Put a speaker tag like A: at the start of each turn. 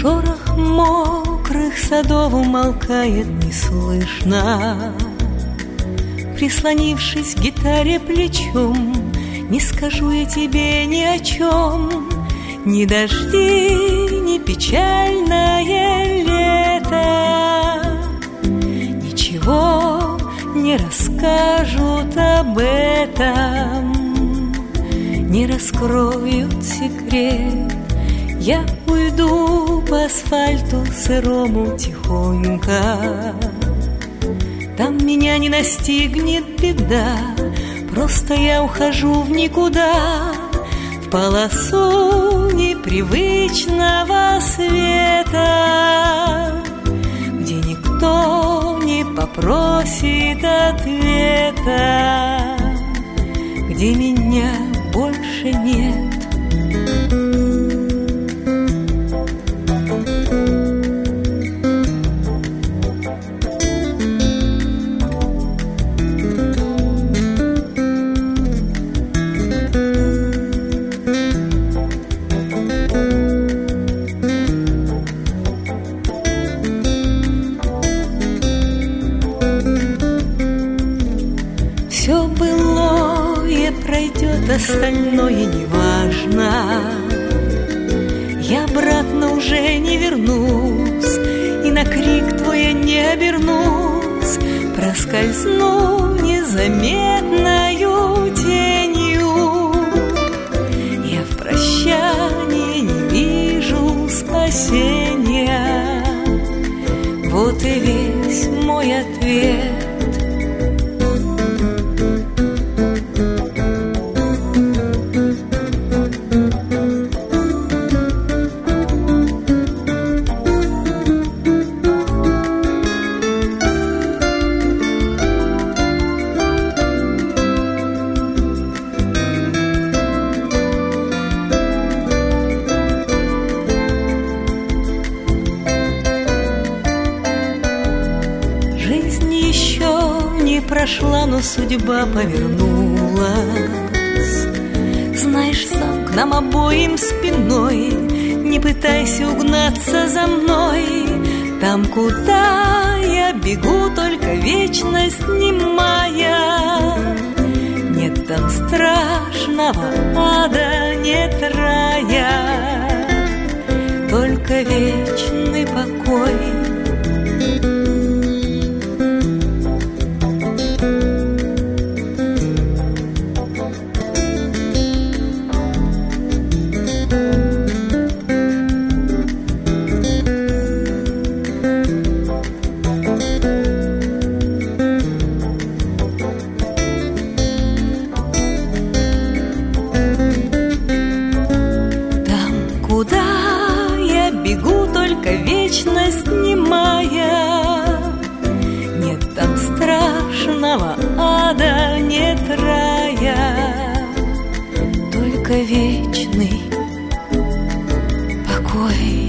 A: Шорох мокрых садов умолкает неслышно. Прислонившись к гитаре плечом, не скажу я тебе ни о чем. Ни дожди, ни печальное лето ничего не расскажут об этом, не раскроют секрет. Я уйду по асфальту сырому тихонько. Там меня не настигнет беда, просто я ухожу в никуда, в полосу непривычного света, где никто не попросит ответа, где меня больше нет. Все былое пройдет, остальное неважно. Я обратно уже не вернусь, и на крик твой я не обернусь. Проскользну незаметною тенью. Я в прощании не вижу спасения. Вот и весь мой ответ. Прошла, но судьба повернулась. Знаешь, сам к нам обоим спиной. Не пытайся угнаться за мной. Там, куда я бегу, только вечность немая. Нет там страшного ада, нет рая, только вечный покой. Вечность немая, нет там страшного ада, нет рая, только вечный покой.